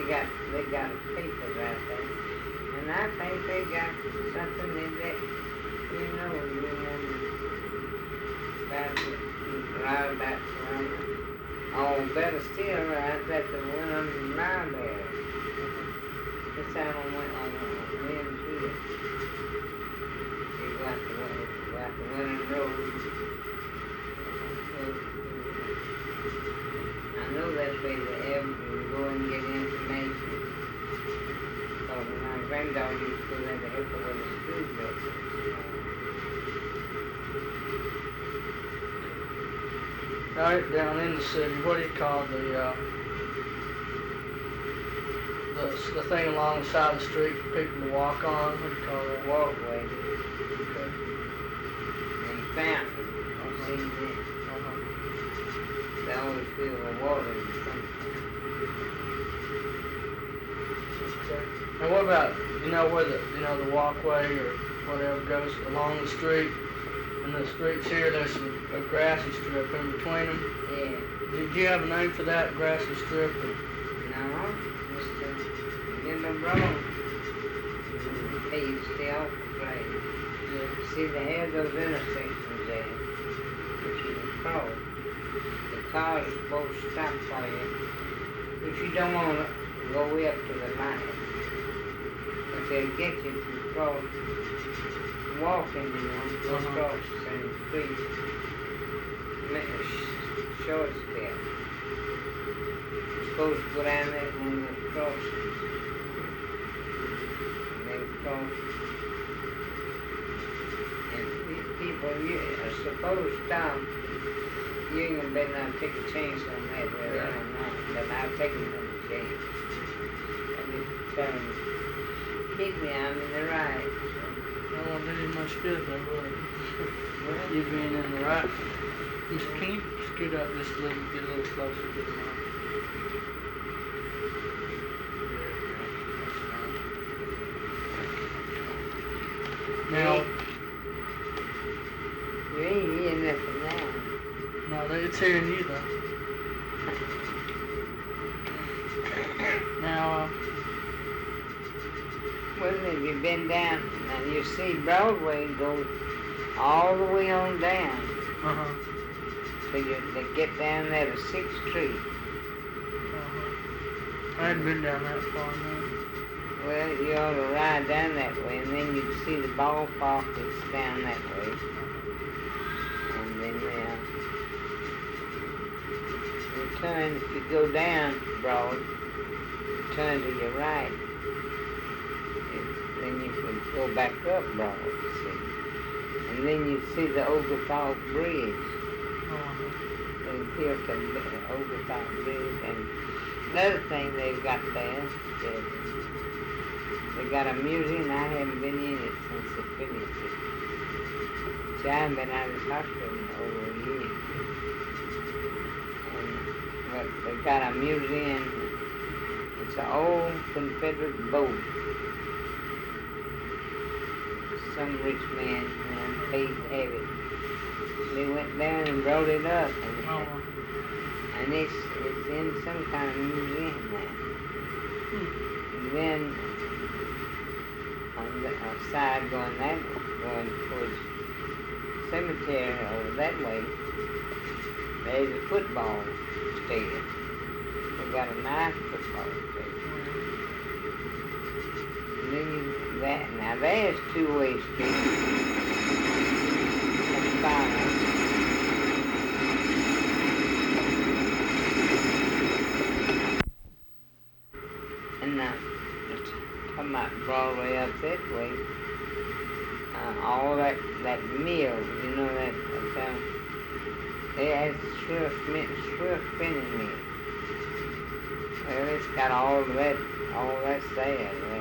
they got papers out there, and I think they got something in that, you know, you want about that one. Oh, better still, right at the one on the library. This time I went on Lynn Field. You got the winning road. I know that's where the elder can go and get information. So my granddaughter used to go there to help her with the school business. Right down in the city, what do you call the thing along the side of the street for people to walk on? What do you call that? Walkway Okay. and fountain. I've seen that. They always feel the water in something. Okay. And what about, you know, where the walkway or whatever goes along the street, and the streets here, there's a grassy strip in between them? Yeah. Did you have a name for that grassy strip? Or? No, Mr. Linda Brown. He used to stay off the place. Yeah. See, they have those intersections there, which you can cross. The cars are supposed to stop for you, but you don't want to go way up to the light. But they'll get you if you cross, walking, you know, go across the same street. Make a short step. You're supposed to go down that one of the crossings. And then cross. And people, you are supposed to stop. You ain't gonna better not take a chance on that, whether I don't know. But I've taken them a chance. I just tell them, keep me, I'm in the right. That won't do you much good, though, will it? Well, You being in the right. Can you scoot up just a little, get a little closer to the mic? Now, you ain't hearing nothing now. no, it's hearing you though. Now, Well, if you've been down, and you see Broadway goes all the way on down. So they get down there to 6th Street. I hadn't been down that far, no. Well, you ought to ride down that way, and then you'd see the ballpark that's down that way. And then you turn, if you go down Broad, turn to your right, then you can go back up Broad, you see. And then you see the Oglethorpe Bridge. They built the Oglethorpe Bridge. And another thing they've got there, they got a museum. I haven't been in it since they finished it. See, I haven't been out of the hospital in over a year. But they got a museum. It's an old Confederate boat. Some rich man paid to have it. They went down and brought it up, and it's in some kind of museum now. And then on the side going towards cemetery over that way, there's a football stadium. They got a nice football stadium. And then now there's two-way street. That's fine. And talking about Broadway up that way, all that mill, you know that it has Swift spinning mill. Well, it's got all that's there.